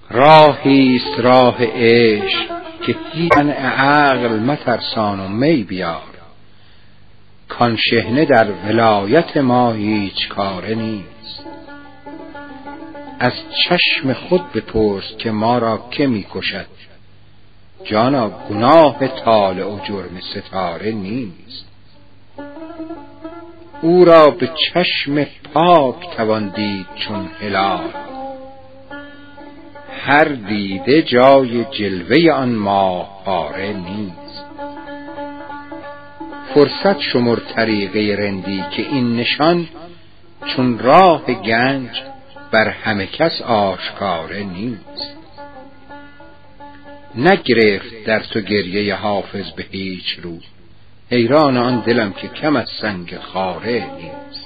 راهیست راه عشق که هیچ عقل مترسان و می بیار، کان شحنه در ولایت ما هیچ کاره نیست. از چشم خود بپرس که ما را که می کشد، جانا گناه طالع و جرم ستاره نیست. او را به چشم پاک توان دید چون هلال، هر دیده جای جلوه آن ماه پاره نیست. فرصت شمر طریقه رندی که این نشان، چون راه گنج بر همه کس آشکاره نیست. نگرفت در تو گریه حافظ به هیچ رو، حیران آن دلم که کم از سنگ خاره نیست.